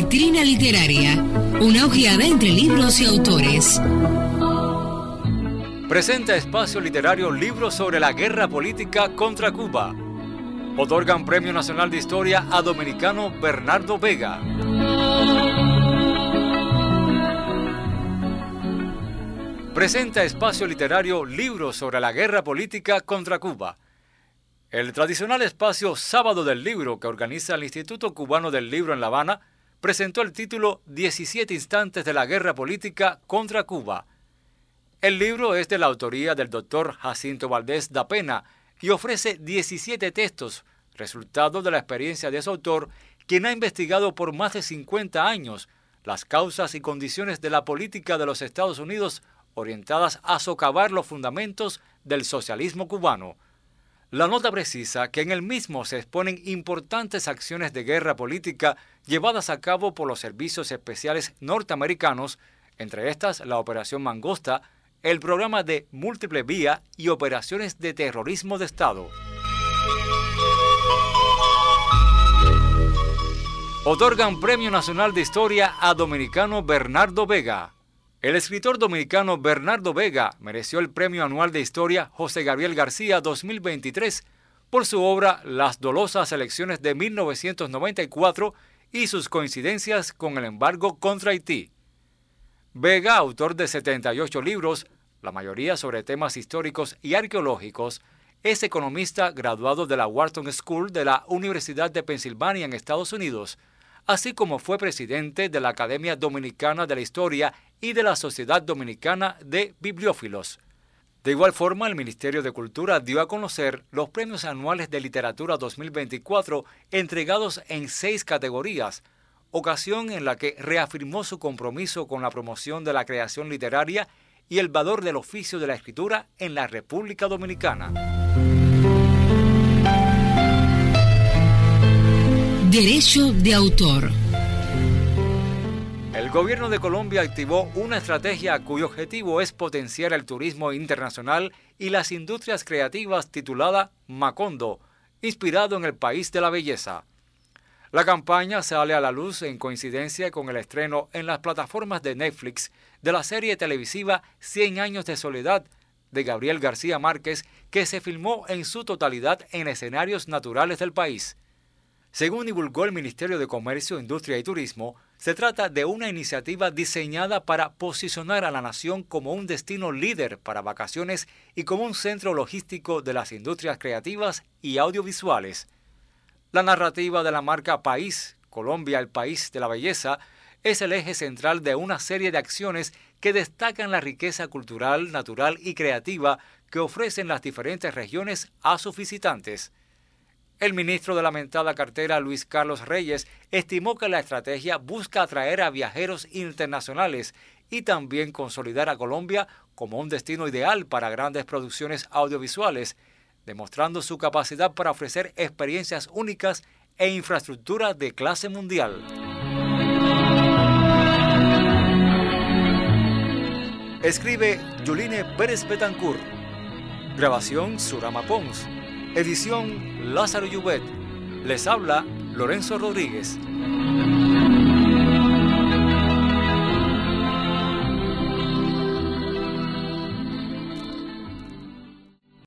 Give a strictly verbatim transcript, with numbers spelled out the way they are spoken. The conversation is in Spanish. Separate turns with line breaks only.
Vitrina Literaria, una ojeada entre libros y autores.
Presenta Espacio Literario libros sobre la guerra política contra Cuba. Otorgan Premio Nacional de Historia a dominicano Bernardo Vega. Presenta Espacio Literario libros sobre la guerra política contra Cuba. El tradicional espacio Sábado del Libro que organiza el Instituto Cubano del Libro en La Habana presentó el título diecisiete instantes de la guerra política contra Cuba. El libro es de la autoría del doctor Jacinto Valdés da Pena y ofrece diecisiete textos, resultado de la experiencia de su autor, quien ha investigado por más de cincuenta años las causas y condiciones de la política de los Estados Unidos orientadas a socavar los fundamentos del socialismo cubano. La nota precisa que en el mismo se exponen importantes acciones de guerra política llevadas a cabo por los servicios especiales norteamericanos, entre estas la Operación Mangosta, el programa de múltiple vía y operaciones de terrorismo de Estado. Otorgan Premio Nacional de Historia a dominicano Bernardo Vega. El escritor dominicano Bernardo Vega mereció el Premio Anual de Historia José Gabriel García dos mil veintitrés por su obra Las dolosas elecciones de mil novecientos noventa y cuatro y sus coincidencias con el embargo contra Haití. Vega, autor de setenta y ocho libros, la mayoría sobre temas históricos y arqueológicos, es economista graduado de la Wharton School de la Universidad de Pensilvania en Estados Unidos, así como fue presidente de la Academia Dominicana de la Historia y de la Sociedad Dominicana de Bibliófilos. De igual forma, el Ministerio de Cultura dio a conocer los Premios Anuales de Literatura dos mil veinticuatro entregados en seis categorías, ocasión en la que reafirmó su compromiso con la promoción de la creación literaria y el valor del oficio de la escritura en la República Dominicana.
Derecho de autor.
El gobierno de Colombia activó una estrategia cuyo objetivo es potenciar el turismo internacional y las industrias creativas titulada Macondo, inspirado en el país de la belleza. La campaña sale a la luz en coincidencia con el estreno en las plataformas de Netflix de la serie televisiva Cien años de soledad de Gabriel García Márquez, que se filmó en su totalidad en escenarios naturales del país. Según divulgó el Ministerio de Comercio, Industria y Turismo, se trata de una iniciativa diseñada para posicionar a la nación como un destino líder para vacaciones y como un centro logístico de las industrias creativas y audiovisuales. La narrativa de la marca País, Colombia, el país de la belleza, es el eje central de una serie de acciones que destacan la riqueza cultural, natural y creativa que ofrecen las diferentes regiones a sus visitantes. El ministro de la mentada cartera, Luis Carlos Reyes, estimó que la estrategia busca atraer a viajeros internacionales y también consolidar a Colombia como un destino ideal para grandes producciones audiovisuales, demostrando su capacidad para ofrecer experiencias únicas e infraestructura de clase mundial. Escribe Yuline Pérez Betancourt. Grabación Surama Pons. Edición Lázaro Llubet. Les habla Lorenzo Rodríguez.